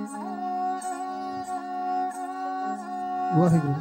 वाहिगुरु।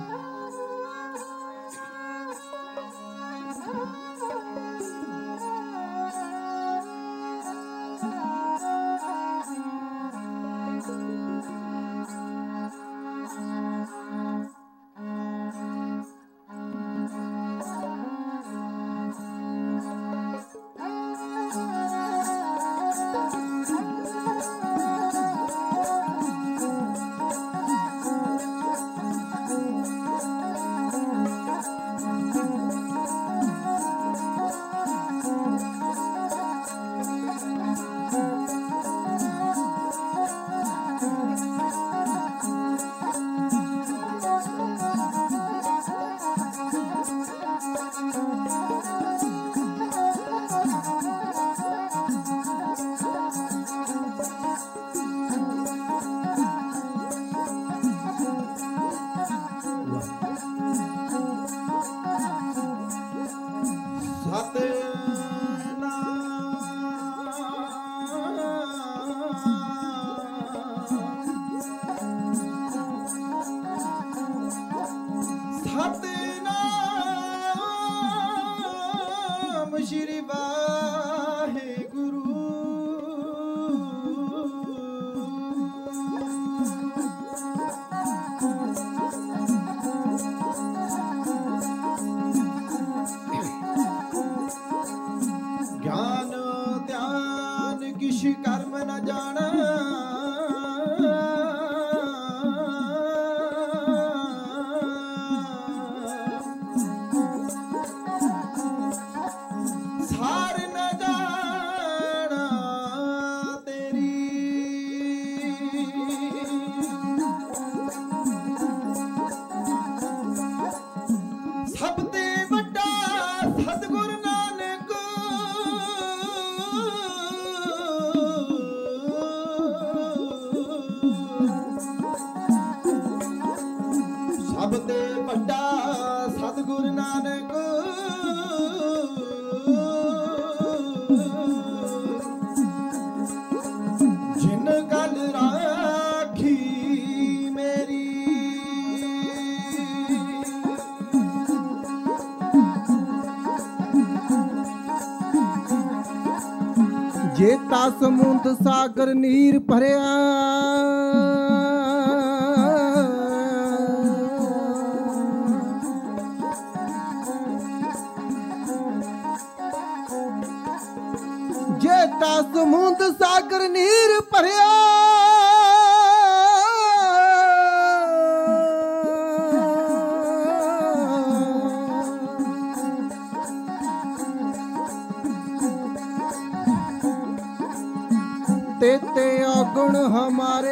श्री वाहिगुरु। ज्ञान ध्यान किस कर्म न जाना, सार न जाना तेरी। सब ते बड़ा सतगुरु नानक, सब ते बड़ा सतगुरु नानक। जिन गल राखी मेरी, जेता समुंद सागर नीर भरिया, जेता समुंद सागर नीर भरिया, तेते अगुण हमारे।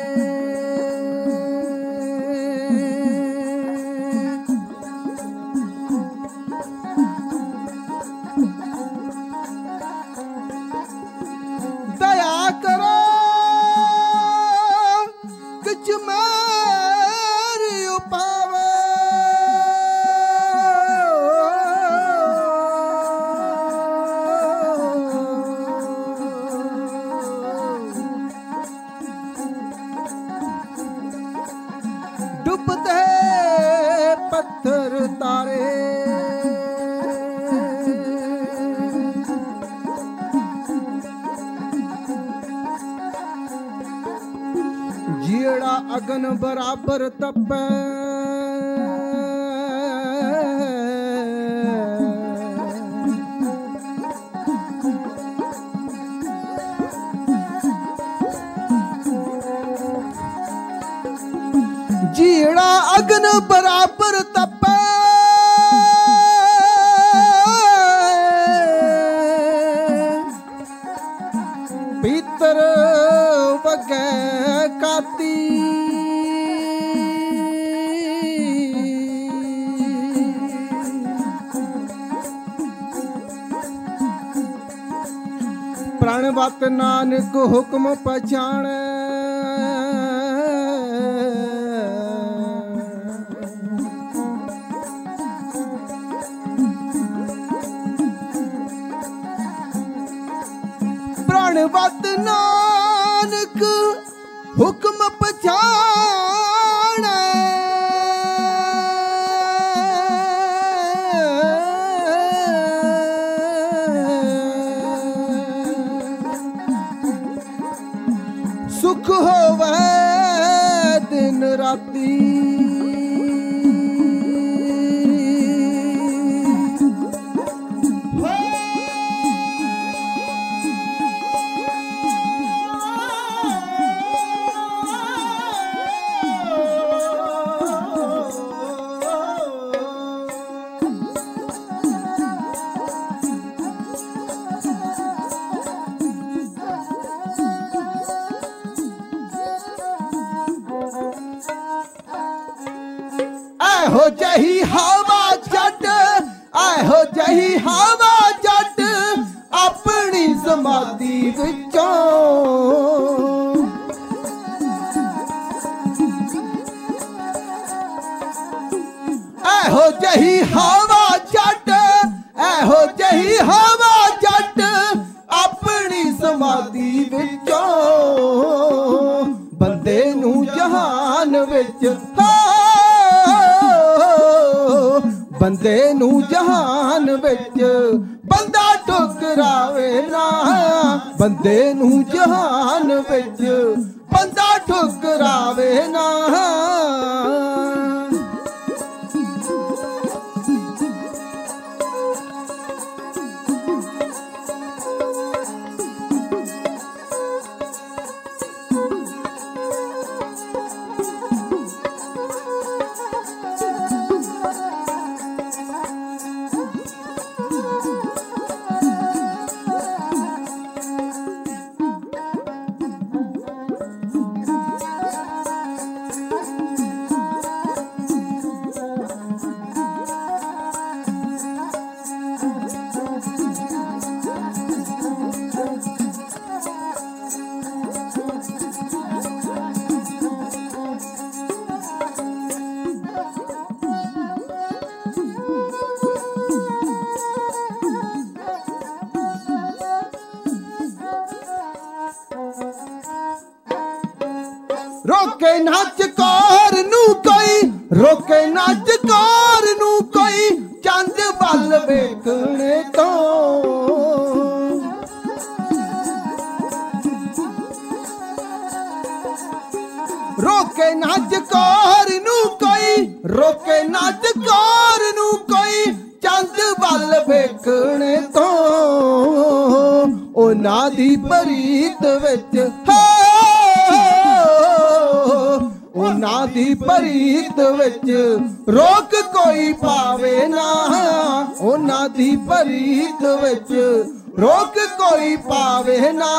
दया करो किच मेरी उपावे, डूबते पत्थर तारे। जीड़ा अगन बराबर तपे, जीड़ा अगन बराबर तपे, भीतर बगे काती। प्रणवत नानक हुक्म पहचाने, प्रणवत नानक हुक्म पछाणे सुख होवे दिन राती हो जही हवा जट हो जही हवा जट अपनी समाधि विचों हो जही हवा जट हो जही हवा जट अपनी समाधि विचों बंदे नू जहान विच बंदे नू जहान विच बंदा ठुकरावे ना बंदे नू जहान विच बंदा ठुकरावे ना रोके नच कार नू कोई रोके नच कार नू कोई चंद बल वेखने तो रोके नच कार नू कोई रोके नच कार नू कोई चंद बल वेखने तो ओना दी परीत विच ओना दी परीत विच रोक कोई पावे ना ओना दी परीत विच रोक कोई पावे ना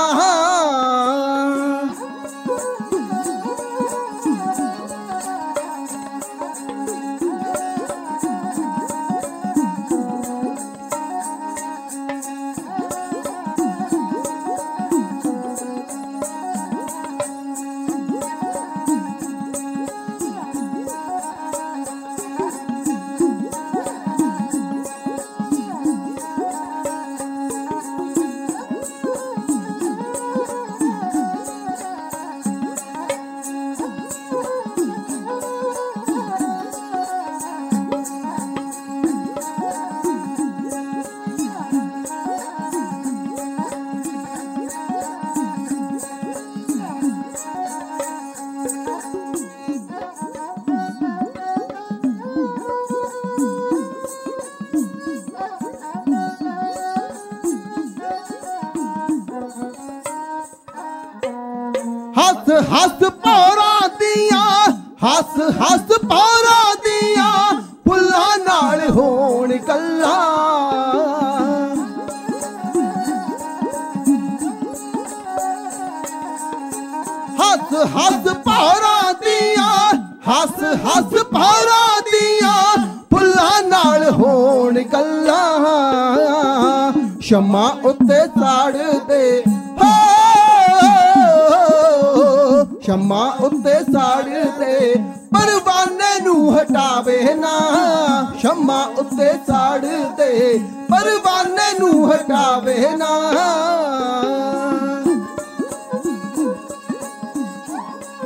हस हस पौरा दिया हस हस पौरा दिया फुल्ला नाल होण गल्ला हस हस पौरा दिया हस हस पौरा दिया फुल्ला नाल होण गल्ला शमा उत्ते साड़ दे शमा उत्ते साड़ दे परवाने नू हटावे ना शमा उत्ते साड़ दे परवाने नू हटावे ना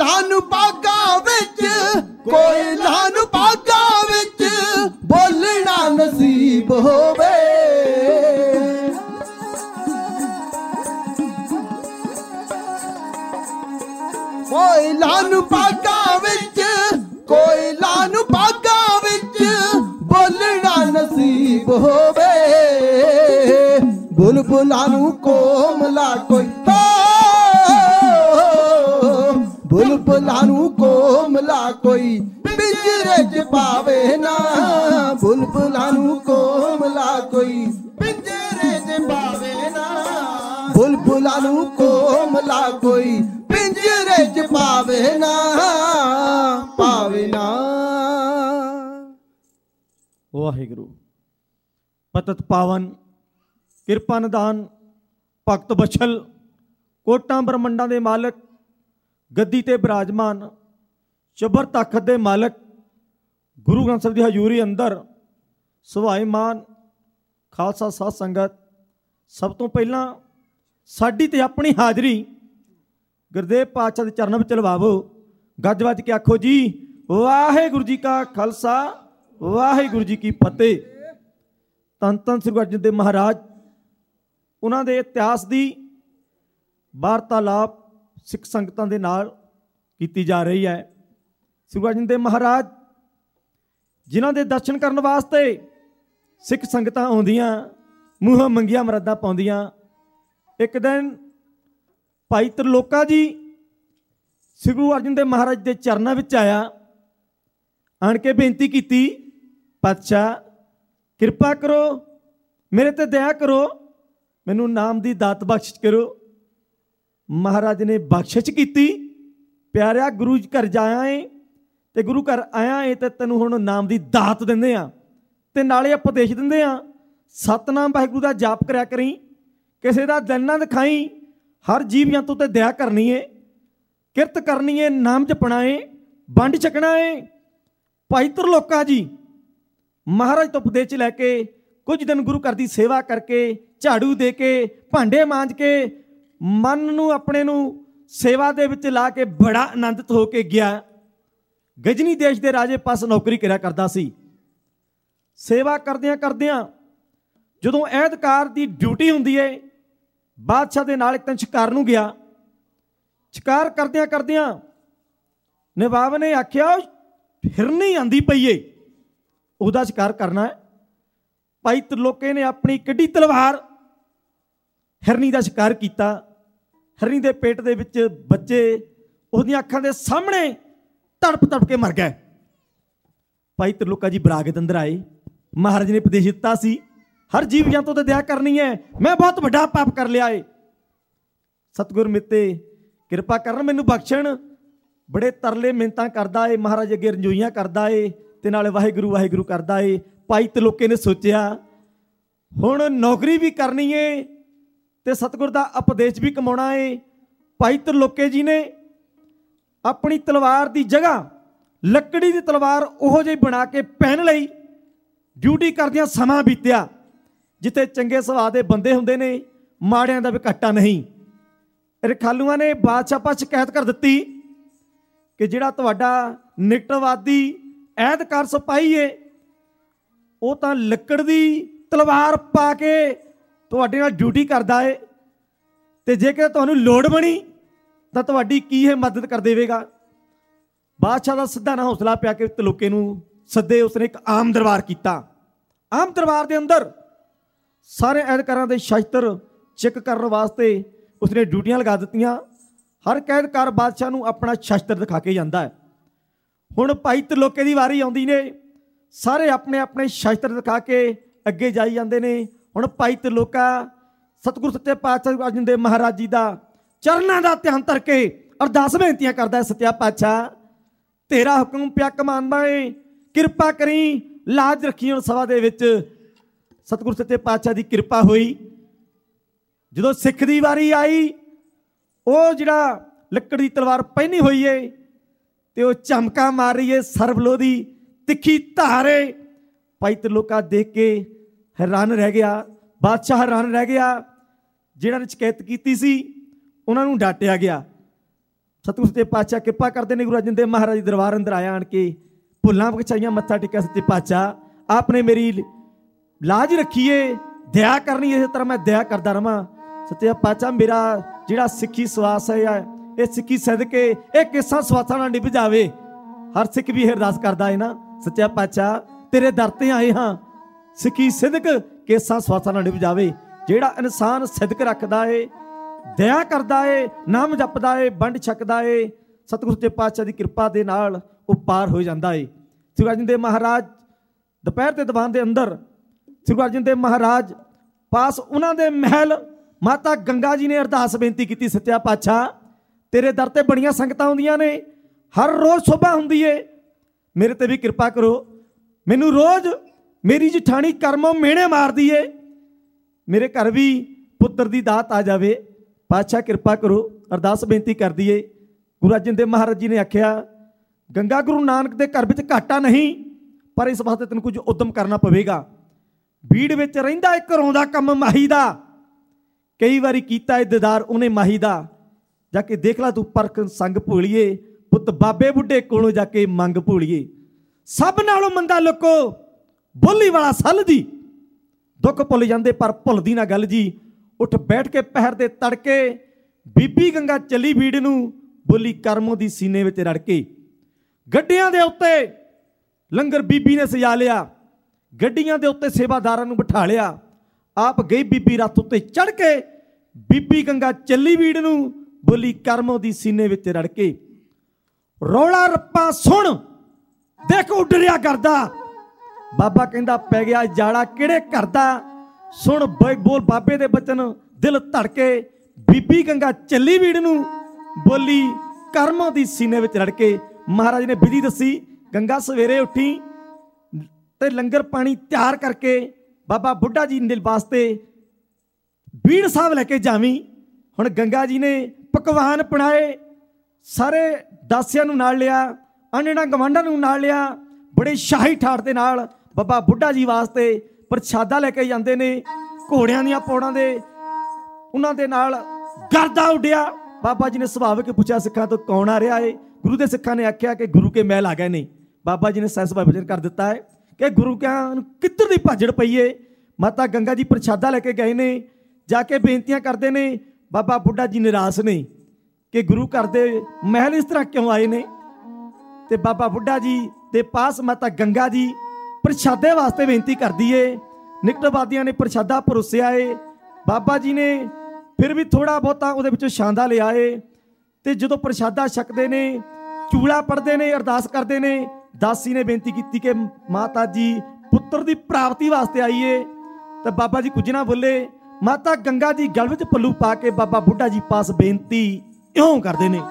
ਲਾਨ ਪਾਗਾ ਵਿੱਚ, ਕੋਇਲਾਂ ਨੂੰ ਪਾਗਾ ਵਿੱਚ ਬੋਲਣਾ ਨਸੀਬ ਹੋਵੇ। ਕੋਇਲਾਂ ਨੂੰ ਪਾਗਾ ਵਿੱਚ, ਕੋਇਲਾਂ ਨੂੰ ਪਾਗਾ ਵਿੱਚ ਬੋਲਣਾ ਨਸੀਬ ਹੋਵੇ। ਬੁਲਬੁਲਾਂ ਨੂੰ ਕੋਮਲਾ ਕੋਈ, ਬੁਲਬੁਲਾਂ ਨੂੰ ਕੋਮਲਾ ਕੋਈ ਪਿੰਜਰੇ 'ਚ ਪਾਵੇ ਨਾ। ਬੁਲਬੁਲਾਂ ਨੂੰ ਕੋਮਲਾ ਕੋਈ ਪਿੰਜਰੇ 'ਚ ਪਾਵੇ ਨਾ। ਬੁਲਬੁਲਾਂ ਨੂੰ ਕੋਮਲਾ ਕੋਈ ਪਿੰਜਰੇ 'ਚ ਪਾਵੇ ਨਾ, ਪਾਵੇ ਨਾ। ਵਾਹਿਗੁਰੂ ਪਤਿਤ ਪਾਵਨ ਕਿਰਪਾ ਨਿਦਾਨ ਭਗਤ ਬਛਲ ਕੋਟਾਂ ਬ੍ਰਹਮੰਡਾਂ ਦੇ ਮਾਲਕ ਗੱਦੀ ਤੇ ਬਿਰਾਜਮਾਨ ਚਬਰ ਤਖਤ ਦੇ ਮਾਲਕ ਗੁਰੂ ਗ੍ਰੰਥ ਸਾਹਿਬ ਦੀ ਹਜ਼ੂਰੀ ਅੰਦਰ ਸੁਭਾਏਮਾਨ ਖਾਲਸਾ ਸਾਧ ਸੰਗਤ, ਸਭ ਤੋਂ ਪਹਿਲਾਂ ਸਾਡੀ ਤੇ ਆਪਣੀ ਹਾਜ਼ਰੀ ਗੁਰਦੇਵ ਪਾਤਸ਼ਾਹ ਦੇ ਚਰਨਾਂ ਵਿੱਚ ਲਵਾਵੋ। ਗੱਜ ਵੱਜ ਕੇ ਆਖੋ ਜੀ ਵਾਹਿਗੁਰੂ ਜੀ ਕਾ ਖਾਲਸਾ ਵਾਹਿਗੁਰੂ ਜੀ ਕੀ ਫਤਿਹ। ਧੰਨ ਧੰਨ ਸ੍ਰੀ ਗੁਰੂ ਅਰਜਨ ਦੇਵ ਮਹਾਰਾਜ, ਉਹਨਾਂ ਦੇ ਇਤਿਹਾਸ ਦੀ ਵਾਰਤਾਲਾਪ ਸਿੱਖ ਸੰਗਤਾਂ ਦੇ ਨਾਲ ਕੀਤੀ ਜਾ ਰਹੀ ਹੈ। ਸ੍ਰੀ ਗੁਰੂ ਅਰਜਨ ਦੇਵ ਮਹਾਰਾਜ ਜਿਨ੍ਹਾਂ ਦੇ ਦਰਸ਼ਨ ਕਰਨ ਵਾਸਤੇ ਸਿੱਖ ਸੰਗਤਾਂ ਆਉਂਦੀਆਂ, ਮੂੰਹੋਂ ਮੰਗੀਆਂ ਮਰਾਦਾਂ ਪਾਉਂਦੀਆਂ। ਇੱਕ ਦਿਨ ਭਾਈ ਤ੍ਰਿਲੋਕਾ ਜੀ ਸ੍ਰੀ ਗੁਰੂ ਅਰਜਨ ਦੇਵ ਮਹਾਰਾਜ ਦੇ ਚਰਨਾਂ ਵਿੱਚ ਆਇਆ, ਆਣ ਕੇ ਬੇਨਤੀ ਕੀਤੀ, ਪਾਤਸ਼ਾਹ ਕਿਰਪਾ ਕਰੋ, ਮੇਰੇ ਤੇ ਦਇਆ ਕਰੋ, ਮੈਨੂੰ ਨਾਮ ਦੀ ਦਾਤ ਬਖਸ਼ਿਸ਼ ਕਰੋ। ਮਹਾਰਾਜ ਨੇ ਬਖਸ਼ਿਸ਼ ਕੀਤੀ, ਪਿਆਰਿਆ ਗੁਰੂ ਘਰ ਜਾਇਆ ਏ ਤੇ ਗੁਰੂ ਘਰ ਆਇਆ ਏ ਤੇ ਤੈਨੂੰ ਹੁਣ ਨਾਮ ਦੀ ਦਾਤ ਦਿੰਦੇ ਆ ਤੇ ਨਾਲੇ ਉਪਦੇਸ਼ ਦਿੰਦੇ ਆ। ਸਤਨਾਮ ਵਾਹਿਗੁਰੂ ਦਾ ਜਾਪ ਕਰਿਆ ਕਰੀ, ਕਿਸੇ ਦਾ ਦਿਲ ਨਾ ਦਿਖਾਈ, ਹਰ ਜੀਵ ਜੰਤੂ ਤੇ ਦਇਆ ਕਰਨੀ ਏ, ਕਿਰਤ ਕਰਨੀ ਏ, ਨਾਮ ਜਪਣਾ ਏ, ਵੰਡ ਛਕਣਾ ਏ। ਭਾਈ ਤ੍ਰਿਲੋਕਾ ਜੀ ਮਹਾਰਾਜ ਤੋਂ ਉਪਦੇਸ਼ ਲੈ ਕੇ ਕੁਝ ਦਿਨ ਗੁਰੂ ਘਰ ਦੀ ਸੇਵਾ ਕਰਕੇ, ਝਾੜੂ ਦੇ ਕੇ, ਭਾਂਡੇ ਮਾਂਜ ਕੇ, ਮਨ ਨੂੰ ਆਪਣੇ ਨੂੰ ਸੇਵਾ ਦੇ ਵਿੱਚ ਲਾ ਕੇ ਬੜਾ ਆਨੰਦਿਤ ਹੋ ਕੇ ਗਿਆ। ਗਜਨੀ ਦੇਸ਼ ਦੇ ਰਾਜੇ ਪਾਸ ਨੌਕਰੀ ਕਰਿਆ ਕਰਦਾ ਸੀ। ਸੇਵਾ ਕਰਦਿਆਂ ਕਰਦਿਆਂ ਜਦੋਂ ਐਤਕਾਰ ਦੀ ਡਿਊਟੀ ਹੁੰਦੀ ਹੈ, ਬਾਦਸ਼ਾਹ ਦੇ ਨਾਲ ਇੱਕ ਦਿਨ ਸ਼ਿਕਾਰ ਨੂੰ ਗਿਆ। ਸ਼ਿਕਾਰ ਕਰਦਿਆਂ ਕਰਦਿਆਂ ਨਵਾਬ ਨੇ ਆਖਿਆ ਹਿਰਨੀ ਆਂਦੀ ਪਈ ਏ, ਉਹਦਾ ਸ਼ਿਕਾਰ ਕਰਨਾ ਹੈ। ਭਾਈ ਤ੍ਰਿਲੋਕੇ ਨੇ ਆਪਣੀ ਕੱਢੀ ਤਲਵਾਰ, ਹਿਰਨੀ ਦਾ ਸ਼ਿਕਾਰ ਕੀਤਾ। ਹਿਰਨੀ ਦੇ ਪੇਟ ਦੇ ਵਿੱਚ ਬੱਚੇ ਉਹਦੀਆਂ ਅੱਖਾਂ ਦੇ ਸਾਹਮਣੇ ਤੜਪ ਤੜਪ ਕੇ ਮਰ ਗਏ। ਭਾਈ ਤ੍ਰਿਲੋਕਾ ਜੀ ਬਰਾਗਤ ਅੰਦਰ ਆਏ। ਮਹਾਰਾਜ ਨੇ ਉਪਦੇਸ਼ ਦਿੱਤਾ ਸੀ ਹਰ ਜੀਵ ਜੰਤੂ ਤੇ ਦਇਆ ਕਰਨੀ ਹੈ, ਮੈਂ ਬਹੁਤ ਵੱਡਾ ਪਾਪ ਕਰ ਲਿਆ ਏ, ਸਤਿਗੁਰ ਮਿੱਤੇ ਕਿਰਪਾ ਕਰਨ, ਮੈਨੂੰ ਬਖਸ਼ਣ। ਬੜੇ ਤਰਲੇ ਮਿੰਨਤਾਂ ਕਰਦਾ ਏ, ਮਹਾਰਾਜ ਅੱਗੇ ਰੰਜੋਈਆਂ ਕਰਦਾ ਏ ਤੇ ਨਾਲੇ ਵਾਹਿਗੁਰੂ ਵਾਹਿਗੁਰੂ ਕਰਦਾ ਏ। ਭਾਈ ਤ੍ਰਿਲੋਕੇ ਨੇ ਸੋਚਿਆ ਹੁਣ ਨੌਕਰੀ ਵੀ ਕਰਨੀ ਏ ਤੇ ਸਤਿਗੁਰ ਦਾ ਉਪਦੇਸ਼ ਵੀ ਕਮਾਉਣਾ ਏ। ਭਾਈ ਤ੍ਰਿਲੋਕੇ ਜੀ ਨੇ ਆਪਣੀ ਤਲਵਾਰ ਦੀ ਜਗ੍ਹਾ ਲੱਕੜੀ ਦੀ ਤਲਵਾਰ ਉਹੋ ਜਿਹੀ ਬਣਾ ਕੇ ਪਹਿਨ ਲਈ। ਡਿਊਟੀ ਕਰਦਿਆਂ ਸਮਾਂ ਬੀਤਿਆ। ਜਿੱਥੇ ਚੰਗੇ ਸੁਭਾਅ ਦੇ ਬੰਦੇ ਹੁੰਦੇ ਨੇ, ਮਾੜਿਆਂ ਦਾ ਵੀ ਘਾਟਾ ਨਹੀਂ। ਰਖਾਲੂਆਂ ਨੇ ਬਾਦਸ਼ਾਹ ਪਾਸ ਸ਼ਿਕਾਇਤ ਕਰ ਦਿੱਤੀ ਕਿ ਜਿਹੜਾ ਤੁਹਾਡਾ ਨਿਕਟਵਾਦੀ ਐਤਕਾਰ ਸਿਪਾਹੀ ਏ, ਉਹ ਤਾਂ ਲੱਕੜ ਦੀ ਤਲਵਾਰ ਪਾ ਕੇ ਤੁਹਾਡੇ ਨਾਲ ਡਿਊਟੀ ਕਰਦਾ ਏ ਤੇ ਜੇਕਰ ਤੁਹਾਨੂੰ ਲੋੜ ਬਣੀ ਤਾਂ ਤੁਹਾਡੀ ਕੀ ਇਹ ਮਦਦ ਕਰ ਦੇਵੇਗਾ। ਬਾਦਸ਼ਾਹ ਦਾ ਸਿੱਧਾ ਨਾ ਹੌਸਲਾ ਪਿਆ ਕਿ ਤ੍ਰਿਲੋਕੇ ਨੂੰ ਸੱਦੇ। ਉਸਨੇ ਇੱਕ ਆਮ ਦਰਬਾਰ ਕੀਤਾ। ਆਮ ਦਰਬਾਰ ਦੇ ਅੰਦਰ ਸਾਰੇ ਐਤਕਾਰਾਂ ਦੇ ਸ਼ਸਤਰ ਚੈੱਕ ਕਰਨ ਵਾਸਤੇ ਉਸਨੇ ਡਿਊਟੀਆਂ ਲਗਾ ਦਿੱਤੀਆਂ। ਹਰ ਕੈਦਕਾਰ ਬਾਦਸ਼ਾਹ ਨੂੰ ਆਪਣਾ ਸ਼ਸਤਰ ਦਿਖਾ ਕੇ ਜਾਂਦਾ ਹੈ। ਹੁਣ ਭਾਈ ਤ੍ਰਿਲੋਕੇ ਦੀ ਵਾਰੀ ਆਉਂਦੀ ਨੇ, ਸਾਰੇ ਆਪਣੇ ਆਪਣੇ ਸ਼ਸਤਰ ਦਿਖਾ ਕੇ ਅੱਗੇ ਜਾਈ ਜਾਂਦੇ ਨੇ। ਹੁਣ ਭਾਈ ਤ੍ਰਿਲੋਕਾ ਸਤਿਗੁਰੂ ਸੱਚੇ ਪਾਤਸ਼ਾਹ ਗੁਰੂ ਅਰਜਨ ਦੇਵ ਮਹਾਰਾਜ ਜੀ ਦਾ ਚਰਨਾਂ ਦਾ ਧਿਆਨ ਧਰ ਕੇ ਅਰਦਾਸ ਬੇਨਤੀਆਂ ਕਰਦਾ ਹੈ, ਸੱਚਾ ਪਾਤਸ਼ਾਹ ਤੇਰਾ ਹੁਕਮ ਪਿਆ ਕਮਾਂਦਾ ਏ, ਕਿਰਪਾ ਕਰੀ, ਲਾਜ ਰੱਖੀ। ਹੁਣ ਸਭਾ ਦੇ ਵਿੱਚ ਸਤਿਗੁਰੂ ਸੱਚੇ ਪਾਤਸ਼ਾਹ ਦੀ ਕਿਰਪਾ ਹੋਈ। ਜਦੋਂ ਸਿੱਖ ਦੀ ਵਾਰੀ ਆਈ, ਉਹ ਜਿਹੜਾ ਲੱਕੜ ਦੀ ਤਲਵਾਰ ਪਹਿਨੀ ਹੋਈ ਏ ਤੇ ਉਹ ਝਮਕਾ ਮਾਰ ਰਹੀ ਏ, ਸਰਬਲੋ ਦੀ ਤਿੱਖੀ ਧਾਰ ਏ। ਭਾਈ ਤ੍ਰਿਲੋਕਾ ਦੇਖ ਕੇ ਹੈਰਾਨ ਰਹਿ ਗਿਆ। ਬਾਦਸ਼ਾਹ ਹੈਰਾਨ ਰਹਿ ਗਿਆ। ਜਿਹਨਾਂ ਨੇ ਸ਼ਿਕਾਇਤ ਕੀਤੀ ਸੀ ਉਹਨਾਂ ਨੂੰ ਡਾਂਟਿਆ ਗਿਆ। ਸਤਿਗੁਰੂ ਸੱਚੇ ਪਾਤਸ਼ਾਹ ਕਿਰਪਾ ਕਰਦੇ ਨੇ। ਗੁਰੂ ਅਰਜਨ ਦੇਵ ਮਹਾਰਾਜ ਦੇ ਦਰਬਾਰ ਅੰਦਰ ਆਇਆ ਆਣ ਕੇ ਭੁੱਲਾਂ ਬਖਸ਼ਾਈਆਂ, ਮੱਥਾ ਟੇਕਿਆ। ਸੱਚੇ ਪਾਤਸ਼ਾਹ ਆਪ ਨੇ ਮੇਰੀ ਲਾਜ ਰੱਖੀਏ, ਦਇਆ ਕਰਨੀ, ਇਸੇ ਤਰ੍ਹਾਂ ਮੈਂ ਦਇਆ ਕਰਦਾ ਰਵਾਂ। ਸੱਚੇ ਪਾਤਸ਼ਾਹ ਮੇਰਾ ਜਿਹੜਾ ਸਿੱਖੀ ਸਵਾਸ ਹੈ, ਇਹ ਸਿੱਖੀ ਸਦਕੇ ਇਹ ਕੇਸਾਂ ਸਵਾਸਾਂ ਨਾਲ ਨਿਭ ਜਾਵੇ। ਹਰ ਸਿੱਖ ਵੀ ਇਹ ਅਰਦਾਸ ਕਰਦਾ ਹੈ ਨਾ, ਸੱਚਾ ਪਾਤਸ਼ਾਹ ਤੇਰੇ ਦਰ ਤੇ ਆਏ ਹਾਂ, ਸਿੱਖੀ ਸਿਦਕ ਕੇਸਾਂ ਸਵਾਸਾਂ ਨਾਲ ਨਿਭ ਜਾਵੇ। ਜਿਹੜਾ ਇਨਸਾਨ ਸਿਦਕ ਰੱਖਦਾ ਏ, ਦਇਆ ਕਰਦਾ ਏ, ਨਾਮ ਜਪਦਾ ਏ, ਵੰਡ ਛਕਦਾ ਏ, ਸਤਿਗੁਰੂ ਸੱਚੇ ਪਾਤਸ਼ਾਹ ਦੀ ਕਿਰਪਾ ਦੇ ਨਾਲ ਉਹ ਪਾਰ ਹੋ ਜਾਂਦਾ ਏ। ਸ੍ਰੀ ਗੁਰੂ ਅਰਜਨ ਦੇਵ ਮਹਾਰਾਜ ਦੁਪਹਿਰ ਦੇ ਦੀਵਾਨ ਦੇ ਅੰਦਰ ਸ੍ਰੀ ਗੁਰੂ ਅਰਜਨ ਦੇਵ ਮਹਾਰਾਜ ਪਾਸ ਉਹਨਾਂ ਦੇ ਮਹਿਲ ਮਾਤਾ ਗੰਗਾ ਜੀ ਨੇ ਅਰਦਾਸ ਬੇਨਤੀ ਕੀਤੀ, ਸੱਚਾ ਪਾਤਸ਼ਾਹ ਤੇਰੇ ਦਰ ਤੇ ਬੜੀਆਂ ਸੰਗਤਾਂ ਆਉਂਦੀਆਂ ਨੇ, ਹਰ ਰੋਜ਼ ਸੁਬਾ ਹੁੰਦੀ ਏ, ਮੇਰੇ ਤੇ ਵੀ ਕਿਰਪਾ ਕਰੋ। ਮੈਨੂੰ ਰੋਜ਼ ਮੇਰੀ ਜਠਾਣੀ ਕਰਮੋਂ ਮਿਹਣੇ ਮਾਰਦੀ ਏ, ਮੇਰੇ ਘਰ ਵੀ ਪੁੱਤਰ ਦੀ ਦਾਤ ਆ ਜਾਵੇ, ਪਾਤਸ਼ਾਹ ਕਿਰਪਾ ਕਰੋ। ਅਰਦਾਸ ਬੇਨਤੀ ਕਰਦੀ ਏ। ਗੁਰੂ ਅਰਜਨ ਦੇਵ ਮਹਾਰਾਜ ਜੀ ਨੇ ਆਖਿਆ, ਗੰਗਾ ਗੁਰੂ ਨਾਨਕ ਦੇ ਘਰ ਵਿੱਚ ਘਾਟਾ ਨਹੀਂ, ਪਰ ਇਸ ਵਾਸਤੇ ਤੈਨੂੰ ਕੁਝ ਉਦਮ ਕਰਨਾ ਪਵੇਗਾ। ਬੀੜ ਵਿੱਚ ਰਹਿੰਦਾ ਇੱਕ ਰੋਂਦਾ ਕੰਮ ਮਾਹੀ ਦਾ, ਕਈ ਵਾਰੀ ਕੀਤਾ ਏ ਦੀਦਾਰ ਉਹਨੇ ਮਾਹੀ ਦਾ, ਜਾ ਕੇ ਦੇਖ ਲਾ ਤੂੰ ਪਰਖ ਸੰਗ ਭੋਲੀਏ, ਪੁੱਤ ਬਾਬੇ ਬੁੱਢੇ ਕੋਲੋਂ ਜਾ ਕੇ ਮੰਗ ਭੋਲੀਏ। ਸਭ ਨਾਲੋਂ ਮੰਦਾ ਲੋਕੋ ਬੋਲੀ ਵਾਲਾ ਸੱਲ ਦੀ, ਦੁੱਖ ਭੁੱਲ ਜਾਂਦੇ ਪਰ ਭੁੱਲਦੀ ਨਾ ਗੱਲ ਜੀ। ਉੱਠ ਬੈਠ ਕੇ ਪਹਿਰ ਦੇ ਤੜਕੇ ਬੀਬੀ ਗੰਗਾ ਚੱਲੀ ਬੀੜ ਨੂੰ, ਬੋਲੀ ਕਰਮੋਂ ਦੀ ਸੀਨੇ ਵਿੱਚ ਰੜ ਕੇ। ਗੱਡੀਆਂ ਦੇ ਉੱਤੇ ਲੰਗਰ ਬੀਬੀ ਨੇ ਸਜਾ ਲਿਆ, ਗੱਡੀਆਂ ਦੇ ਉੱਤੇ ਸੇਵਾਦਾਰਾਂ ਨੂੰ ਬਿਠਾ ਲਿਆ, ਆਪ ਗਈ ਬੀਬੀ ਰੱਥ ਉੱਤੇ ਚੜ ਕੇ, ਬੀਬੀ ਗੰਗਾ ਚੱਲੀ ਬੀੜ ਨੂੰ, ਬੋਲੀ ਕਰਮੋਂ ਦੀ ਸੀਨੇ ਵਿੱਚ ਰੜ ਕੇ। ਰੌਲਾ ਰੱਪਾ ਸੁਣ ਦੇਖ ਉੱਡ ਰਿਆ ਕਰਦਾ, ਬਾਬਾ ਕਹਿੰਦਾ ਪੈ ਗਿਆ ਜਾਲਾ ਕਿਹੜੇ ਘਰ ਦਾ। ਸੁਣ ਬੋਲ ਬਾਬੇ ਦੇ ਬਚਨ, ਦਿਲ ਧੜਕੇ, ਬੀਬੀ ਗੰਗਾ ਚੱਲੀ ਬੀੜ ਨੂੰ, ਬੋਲੀ ਕਰਮੋਂ ਦੀ ਸੀਨੇ ਵਿੱਚ ਰੜ ਕੇ। ਮਹਾਰਾਜ ਨੇ ਵਿਧੀ ਦੱਸੀ, ਗੰਗਾ ਸਵੇਰੇ ਉੱਠੀ ਤੇ ਲੰਗਰ ਪਾਣੀ ਤਿਆਰ ਕਰਕੇ ਬਾਬਾ ਬੁੱਢਾ ਜੀ ਦੇ ਵਾਸਤੇ ਬੀੜ ਸਾਹਿਬ ਲੈ ਕੇ ਜਾਵੀਂ। ਹੁਣ ਗੰਗਾ ਜੀ ਨੇ ਪਕਵਾਨ ਬਣਾਏ, ਸਾਰੇ ਦਾਸੀਆਂ ਨੂੰ ਨਾਲ ਲਿਆ, ਆਂਢਣਾ ਗਵਾਂਢਾਂ ਨੂੰ ਨਾਲ ਲਿਆ, ਬੜੇ ਸ਼ਾਹੀ ਠਾਠ ਦੇ ਨਾਲ ਬਾਬਾ ਬੁੱਢਾ ਜੀ ਵਾਸਤੇ ਪ੍ਰਸ਼ਾਦਾ ਲੈ ਕੇ ਜਾਂਦੇ ਨੇ। ਘੋੜਿਆਂ ਦੀਆਂ ਪੌੜਾਂ ਦੇ ਉਹਨਾਂ ਦੇ ਨਾਲ ਗਰਦਾ ਉੱਡਿਆ। ਬਾਬਾ ਜੀ ਨੇ ਸੁਭਾਵਿਕ ਪੁੱਛਿਆ, ਸਿੱਖਾਂ ਤੋਂ ਕੌਣ ਆ ਰਿਹਾ ਏ? ਗੁਰੂ ਦੇ ਸਿੱਖਾਂ ਨੇ ਆਖਿਆ ਕਿ ਗੁਰੂ ਕੇ ਮਹਿਲ ਆ ਗਏ ਨੇ। ਬਾਬਾ ਜੀ ਨੇ ਸਹਿਜ ਵਚਨ ਕਰ ਦਿੱਤਾ ਹੈ ਕਿ ਗੁਰੂ ਕਿਆਂ ਕਿੱਧਰ ਦੀ ਭਾਜੜ ਪਈ ਏ। ਮਾਤਾ ਗੰਗਾ ਜੀ ਪ੍ਰਸ਼ਾਦਾ ਲੈ ਕੇ ਗਏ ਨੇ, ਜਾ ਕੇ ਬੇਨਤੀਆਂ ਕਰਦੇ ਨੇ। ਬਾਬਾ ਬੁੱਢਾ ਜੀ ਨਿਰਾਸ਼ ਨੇ ਕਿ ਗੁਰੂ ਘਰ ਦੇ ਮਹਿਲ ਇਸ ਤਰ੍ਹਾਂ ਕਿਉਂ ਆਏ ਨੇ। ਤੇ ਬਾਬਾ ਬੁੱਢਾ ਜੀ ਦੇ ਪਾਸ ਮਾਤਾ ਗੰਗਾ ਜੀ ਪ੍ਰਸ਼ਾਦੇ ਵਾਸਤੇ ਬੇਨਤੀ ਕਰਦੀ ਏ। ਨਿਕਟਵਾਦੀਆਂ ਨੇ ਪ੍ਰਸ਼ਾਦਾ ਪਰੋਸਿਆ ਏ। ਬਾਬਾ ਜੀ ਨੇ ਫਿਰ ਵੀ ਥੋੜਾ ਬਹੁਤਾ ਉਹਦੇ ਵਿੱਚੋਂ ਛਾਂਦਾ ਲਿਆ ਏ। ਤੇ ਜਦੋਂ ਪ੍ਰਸ਼ਾਦਾ ਛਕਦੇ ਨੇ, ਚੂੜਾ ਪੜਦੇ ਨੇ, ਅਰਦਾਸ ਕਰਦੇ ਨੇ, ਦਾਸੀ ਨੇ ਬੇਨਤੀ ਕੀਤੀ ਕਿ ਮਾਤਾ ਜੀ ਪੁੱਤਰ ਦੀ ਪ੍ਰਾਪਤੀ ਵਾਸਤੇ ਆਈਏ। ਤਾਂ ਬਾਬਾ ਜੀ ਕੁਝ ਨਾ ਬੋਲੇ। ਮਾਤਾ ਗੰਗਾ ਜੀ ਗਲ ਵਿੱਚ ਪੱਲੂ ਪਾ ਕੇ ਬਾਬਾ ਬੁੱਢਾ ਜੀ ਪਾਸ ਬੇਨਤੀ ਇਉਂ ਕਰਦੇ ਨੇ।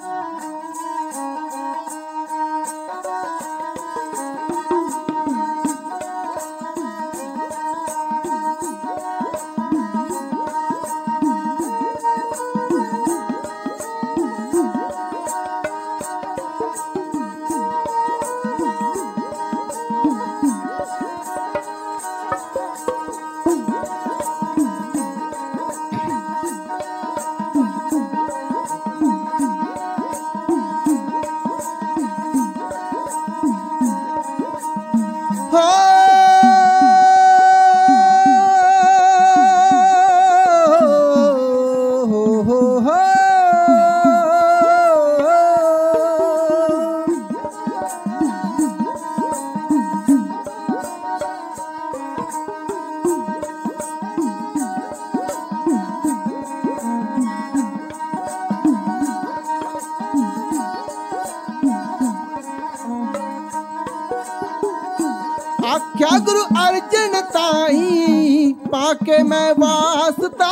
आख्या गुरु अर्जन ताई पाके मैं वास्ता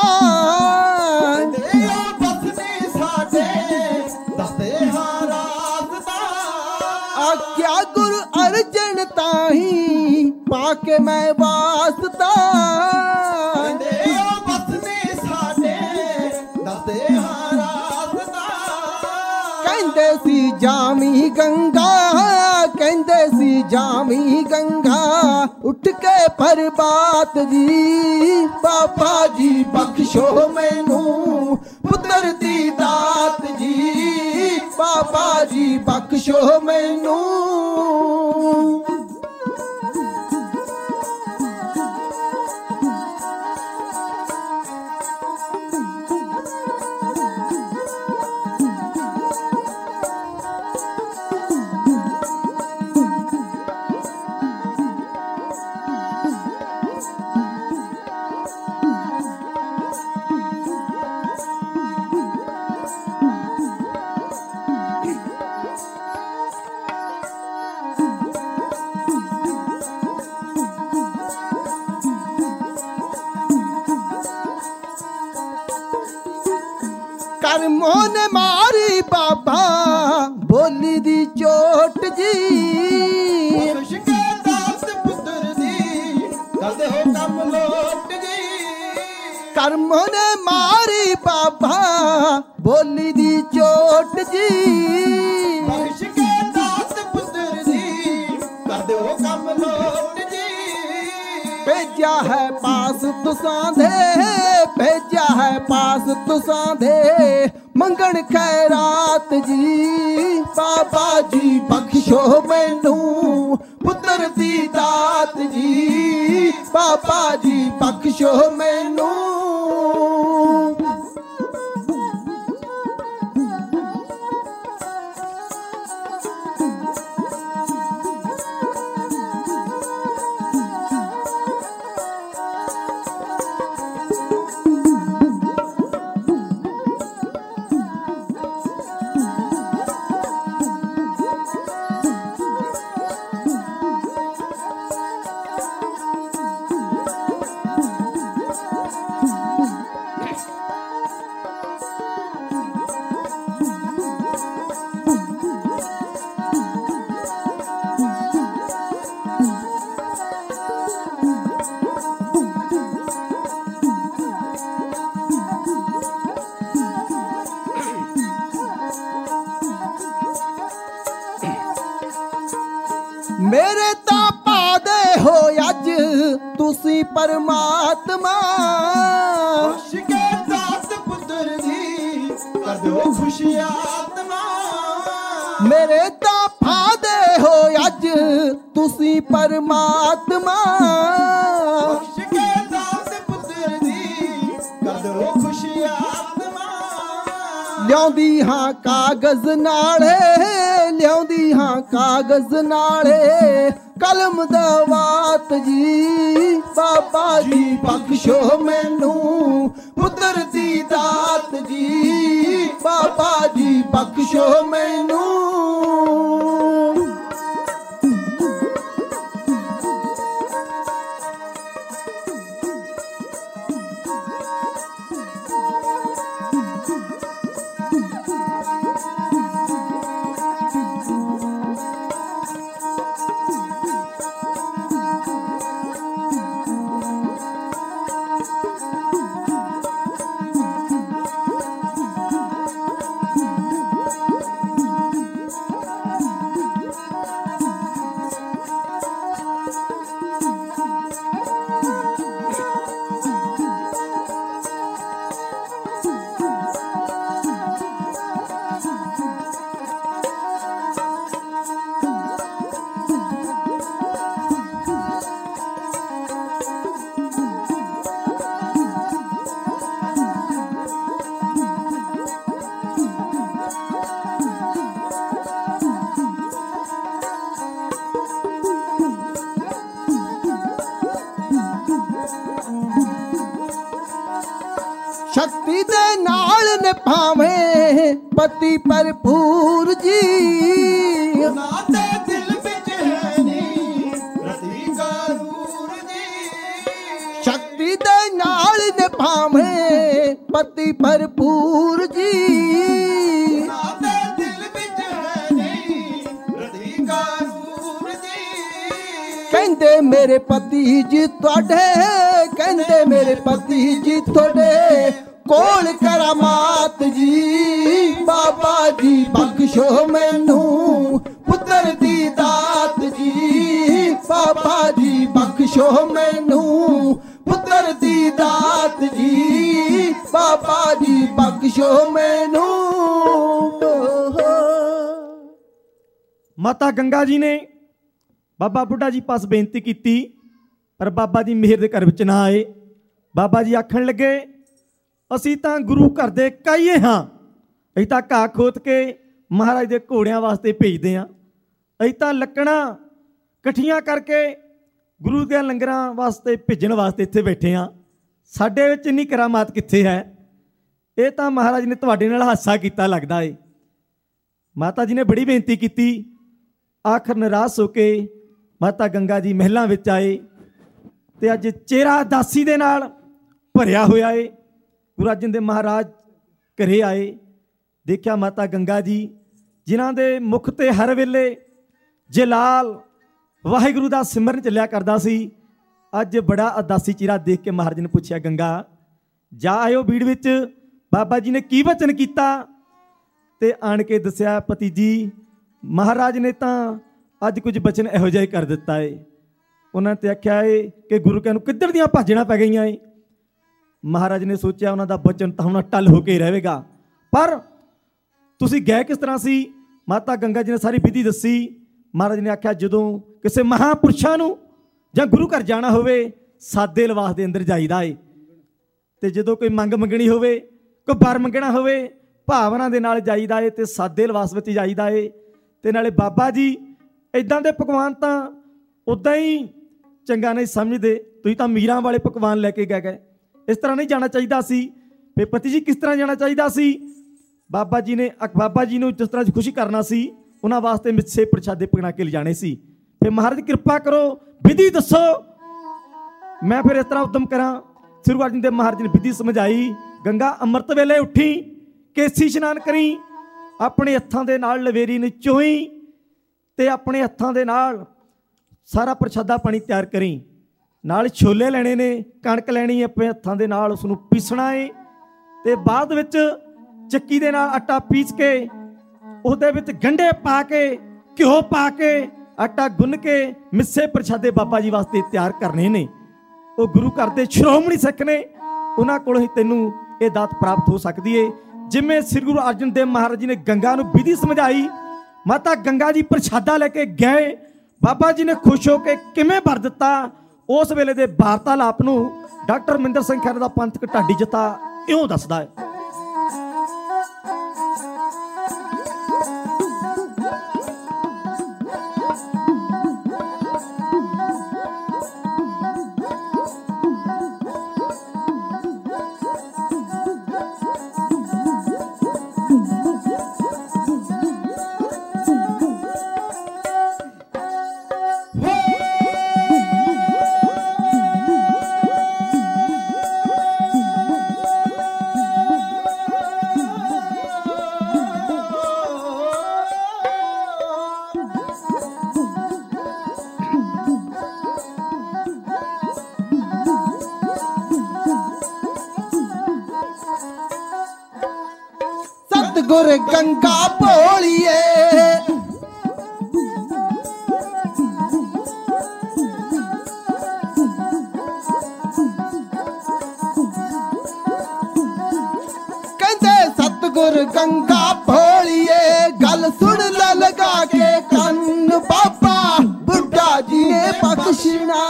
बसने साडे दसदे हां रास्ता। आख्या गुरु अर्जन ताई पाके मैं वास्ता बसने साडे दसदे हां रास्ता। कहंदे सी जामी गंगा, कहंदे सी जामी गंगा, उठ के परबात जी बाबा जी बख्शो मैनू पुत्र दी दात जी। जी बख्शो मैनू। करमों ने मारी बाबा बोली दी चोट जी। खुश के दात पुत्र दी करदे हो कम लोट जी। करमों ने मारी बाबा बोली दी चोट जी। खुश के दात पुत्र दी करदे हो कम लोट जी। भेजा है पास तुसां दे, भेजा है पास तुसां दे मंगण खैरात जी। बाबा जी बख्शो मैनू पुत्र दी दात जी। बाबा जी बख्शो मैनू। मेरे तापा दे हो अज तुसी परमात्मा। खुश के दात पुत्र दी करदे हो खुशी आत्मा। मेरे तापा दे हो अज तुसी परमात्मा। खुश के दात पुत्र दी करदे हो खुशी आत्मा। लियाउंदी हां कागज नाले, लियाउंदी हां कागज नाले कलम दवात जी। बाबा जी बख्शो मैनू पुत्र दी दात जी। बाबा जी बख्शो मैनू। शक्ति दे नाल ने भावें पति भरपूर जी। नाते दिल विच है नी रति करूर जी। शक्ति दे नाल ने भावें पति भरपूर जी। नाते दिल विच है नी रति करूर जी। कहंदे मेरे पति जी तुहाडे, कहंदे मेरे पति जी तुहाडे कोल करामात जी। बाबा जी बख्शो मैनू पुत्र दी दात जी। बाबा जी बख्शो मैनू पुत्र दी दात जी। बाबा जी बख्शो मैनू। ਮਾਤਾ ਗੰਗਾ ਜੀ ਨੇ ਬਾਬਾ ਬੁੱਢਾ ਜੀ ਪਾਸ ਬੇਨਤੀ ਕੀਤੀ, ਪਰ ਬਾਬਾ ਜੀ ਮਿਹਰ ਦੇ ਘਰ ਵਿੱਚ ਨਾ ਆਏ। ਬਾਬਾ ਜੀ ਆਖਣ ਲੱਗੇ, ਅਸੀਂ ਤਾਂ ਗੁਰੂ ਘਰ ਦੇ ਕਾਈਏ ਹਾਂ, ਅਸੀਂ ਤਾਂ ਘਾਹ ਖੋਤ ਕੇ ਮਹਾਰਾਜ ਦੇ ਘੋੜਿਆਂ ਵਾਸਤੇ ਭੇਜਦੇ ਹਾਂ, ਅਸੀਂ ਤਾਂ ਲੱਕੜਾਂ ਇਕੱਠੀਆਂ ਕਰਕੇ ਗੁਰੂ ਦੇ ਲੰਗਰਾਂ ਵਾਸਤੇ ਭੇਜਣ ਵਾਸਤੇ ਇੱਥੇ ਬੈਠੇ ਹਾਂ, ਸਾਡੇ ਵਿੱਚ ਇੰਨੀ ਕਰਾਮਾਤ ਕਿੱਥੇ ਹੈ? ਇਹ ਤਾਂ ਮਹਾਰਾਜ ਨੇ ਤੁਹਾਡੇ ਨਾਲ ਹਾਸਾ ਕੀਤਾ ਲੱਗਦਾ ਏ। ਮਾਤਾ ਜੀ ਨੇ ਬੜੀ ਬੇਨਤੀ ਕੀਤੀ। ਆਖਰ ਨਿਰਾਸ਼ ਹੋ ਕੇ ਮਾਤਾ ਗੰਗਾ ਜੀ ਮਹਿਲਾਂ ਵਿੱਚ ਆਏ ਤੇ ਅੱਜ ਚਿਹਰਾ ਉਦਾਸੀ ਦੇ ਨਾਲ ਭਰਿਆ ਹੋਇਆ ਏ। ਗੁਰੂ ਅਰਜਨ ਦੇਵ ਮਹਾਰਾਜ ਘਰੇ ਆਏ, ਦੇਖਿਆ ਮਾਤਾ ਗੰਗਾ ਜੀ ਜਿਨ੍ਹਾਂ ਦੇ ਮੁਖ ਤੇ ਹਰ ਵੇਲੇ ਜਲਾਲ ਵਾਹਿਗੁਰੂ ਦਾ ਸਿਮਰਨ ਚੱਲਿਆ ਕਰਦਾ ਸੀ, ਅੱਜ ਬੜਾ ਉਦਾਸੀ ਚਿਹਰਾ ਦੇਖ ਕੇ ਮਹਾਰਾਜ ਨੇ ਪੁੱਛਿਆ, ਗੰਗਾ ਜਾ ਆਇਓ ਬੀੜ ਵਿੱਚ, ਬਾਬਾ ਜੀ ਨੇ ਕੀ ਵਚਨ ਕੀਤਾ? ਤੇ ਆਣ ਕੇ ਦੱਸਿਆ, ਪਤੀ ਜੀ ਮਹਾਰਾਜ ਨੇ ਤਾਂ ਅੱਜ ਕੁਝ ਬਚਨ ਇਹੋ ਜਿਹਾ ਹੀ ਕਰ ਦਿੱਤਾ ਏ। ਉਹਨਾਂ ਤੇ ਆਖਿਆ ਏ ਕਿ ਗੁਰੂ ਕਹਿ ਨੂੰ ਕਿੱਧਰ ਦੀਆਂ ਭਾਜਣਾ ਪੈ ਗਈਆਂ ਏ। ਮਹਾਰਾਜ ਨੇ ਸੋਚਿਆ ਉਹਨਾਂ ਦਾ ਬਚਨ ਤਾਂ ਹੁਣ ਟੱਲ ਹੋ ਕੇ ਰਹੇਗਾ, ਪਰ ਤੁਸੀਂ ਗਏ ਕਿਸ ਤਰ੍ਹਾਂ ਸੀ? ਮਾਤਾ ਗੰਗਾ ਜੀ ਨੇ ਸਾਰੀ ਵਿਧੀ ਦੱਸੀ। ਮਹਾਰਾਜ ਨੇ ਆਖਿਆ, ਜਦੋਂ ਕਿਸੇ ਮਹਾਂਪੁਰਸ਼ਾਂ ਨੂੰ ਜਾਂ ਗੁਰੂ ਘਰ ਜਾਣਾ ਹੋਵੇ ਸਾਦੇ ਲਿਬਾਸ ਦੇ ਅੰਦਰ ਜਾਈਦਾ ਏ, ਤੇ ਜਦੋਂ ਕੋਈ ਮੰਗ ਮੰਗਣੀ ਹੋਵੇ, ਕੋਈ ਵਰ ਮੰਗਣਾ ਹੋਵੇ, ਭਾਵਨਾ ਦੇ ਨਾਲ ਜਾਈਦਾ ਏ ਤੇ ਸਾਦੇ ਲਿਬਾਸ ਵਿੱਚ ਜਾਈਦਾ ਏ। ਤੇ ਨਾਲੇ ਬਾਬਾ ਜੀ ਇੱਦਾਂ ਦੇ ਪਕਵਾਨ ਤਾਂ ਉੱਦਾਂ ਹੀ ਚੰਗਾ ਨਹੀਂ ਸਮਝਦੇ, ਤੁਸੀਂ ਤਾਂ ਮੀਰਾਂ ਵਾਲੇ ਪਕਵਾਨ ਲੈ ਕੇ ਗਏ, ਇਸ ਤਰ੍ਹਾਂ ਨਹੀਂ ਜਾਣਾ ਚਾਹੀਦਾ ਸੀ। ਫਿਰ ਪਤੀ ਜੀ ਕਿਸ ਤਰ੍ਹਾਂ ਜਾਣਾ ਚਾਹੀਦਾ ਸੀ? ਬਾਬਾ ਜੀ ਨੂੰ ਜਿਸ ਤਰ੍ਹਾਂ ਖੁਸ਼ੀ ਕਰਨਾ ਸੀ, ਉਹਨਾਂ ਵਾਸਤੇ ਮਿੱਸੇ ਪ੍ਰਸ਼ਾਦੇ ਬਣਾ ਕੇ ਲਿਜਾਣੇ ਸੀ। ਫਿਰ ਮਹਾਰਾਜ ਕਿਰਪਾ ਕਰੋ, ਵਿਧੀ ਦੱਸੋ, ਮੈਂ ਫਿਰ ਇਸ ਤਰ੍ਹਾਂ ਉਦਮ ਕਰਾਂ। ਸ੍ਰੀ ਗੁਰੂ ਅਰਜਨ ਦੇਵ ਮਹਾਰਾਜ ਨੇ ਵਿਧੀ ਸਮਝਾਈ। ਗੰਗਾ ਅੰਮ੍ਰਿਤ ਵੇਲੇ ਉੱਠੀ, ਕੇਸੀ ਇਸ਼ਨਾਨ ਕਰੀ, ਆਪਣੇ ਹੱਥਾਂ ਦੇ ਨਾਲ ਲਵੇਰੀ ਨੂੰ ਚੋਈ ਤੇ ਆਪਣੇ ਹੱਥਾਂ ਦੇ ਨਾਲ ਸਾਰਾ ਪ੍ਰਸ਼ਾਦਾ ਪਾਣੀ ਤਿਆਰ ਕਰੀ। ਨਾਲ ਛੋਲੇ ਲੈਣੇ ਨੇ, ਕਣਕ ਲੈਣੀ, ਆਪਣੇ ਹੱਥਾਂ ਦੇ ਨਾਲ ਉਸ ਨੂੰ ਪੀਸਣਾ ਏ ਤੇ ਬਾਅਦ ਵਿੱਚ ਚੱਕੀ ਦੇ ਨਾਲ ਆਟਾ ਪੀਸ ਕੇ ਉਹਦੇ ਵਿੱਚ ਗੰਢੇ ਪਾ ਕੇ, ਘਿਓ ਪਾ ਕੇ, ਆਟਾ ਗੁੰਨ ਕੇ ਮਿੱਸੇ ਪ੍ਰਸ਼ਾਦੇ ਬਾਬਾ ਜੀ ਵਾਸਤੇ ਤਿਆਰ ਕਰਨੇ ਨੇ। ਉਹ ਗੁਰੂ ਘਰ ਦੇ ਸ਼੍ਰੋਮਣੀ ਸਿੱਖ ਨੇ, ਉਹਨਾਂ ਕੋਲੋਂ ਹੀ ਤੈਨੂੰ ਇਹ ਦਾਤ ਪ੍ਰਾਪਤ ਹੋ ਸਕਦੀ ਏ। ਜਿਵੇਂ ਸ੍ਰੀ ਗੁਰੂ ਅਰਜਨ ਦੇਵ ਮਹਾਰਾਜ ਜੀ ਨੇ ਗੰਗਾ ਨੂੰ ਵਿਧੀ ਸਮਝਾਈ, ਮਾਤਾ ਗੰਗਾ ਜੀ ਪ੍ਰਸ਼ਾਦਾ ਲੈ ਕੇ ਗਏ। ਬਾਬਾ ਜੀ ਨੇ ਖੁਸ਼ ਹੋ ਕੇ ਕਿਵੇਂ ਭਰ ਦਿੱਤਾ, ਉਸ ਵੇਲੇ ਦੇ ਵਾਰਤਾਲਾਪ ਨੂੰ ਡਾਕਟਰ ਮਹਿੰਦਰ ਸਿੰਘ ਖਹਿਰਾ ਦਾ ਪੰਥਕ ਢਾਡੀ ਜੱਥਾ ਇਉਂ ਦੱਸਦਾ ਹੈ। गुर गंगा भोलिए कहते सतगुर गंगा भोलिए गल सुन ला लगा के कन बाबा बुढ़ा जी ने बख्शना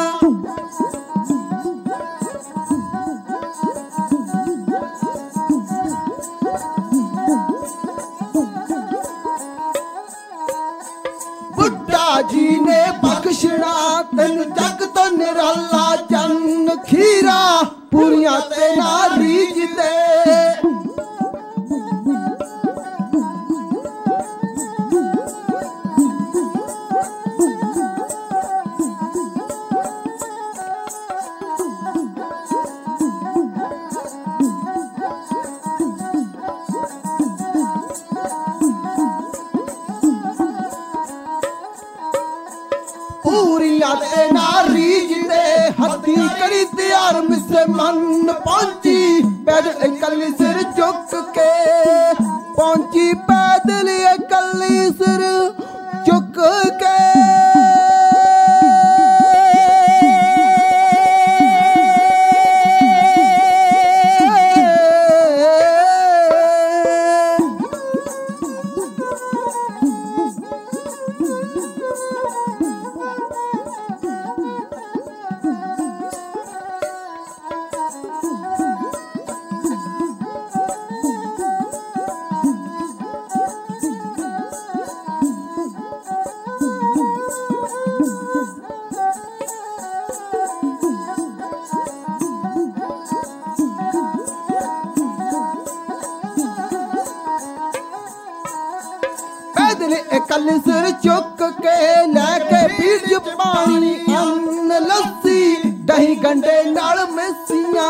जी ने बख्शना तेन जग तो निराला जन खीरा पूरिया तेना रीज दे हथी करी तैयार मिसे मन पहुंची पैदल इकल्ली सिर चुक के पहुंची पैदल इकल्ली सिर चुक के पैदल इकल सिर चुक के लेके बीज पानी अन्न लस्सी दही गंडे नाल मिसियां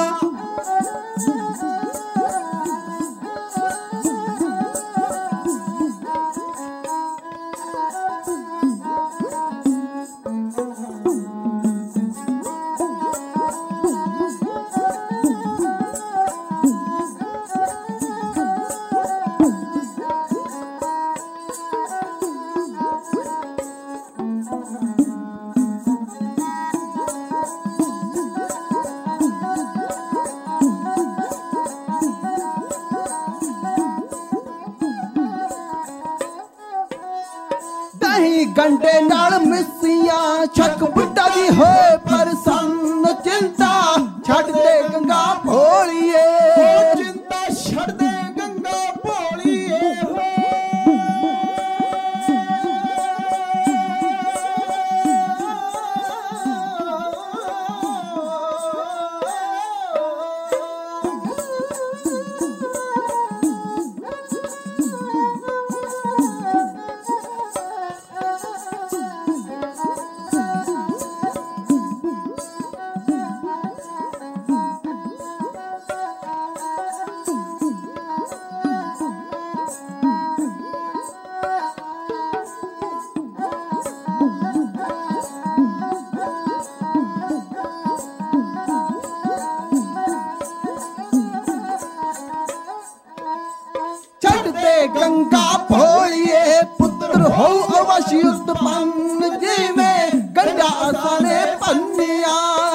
गंडे नाल मिसियां छक बुड्ढा दी होए प्रसन्न चिंता छड़ दे गंगा भोलिए चिंता छड़ दे गंगा भोलिए गंगा भोलिए पुत्र हो अवश्य उत्पन्न जीवे गंगा आसाने पन्निया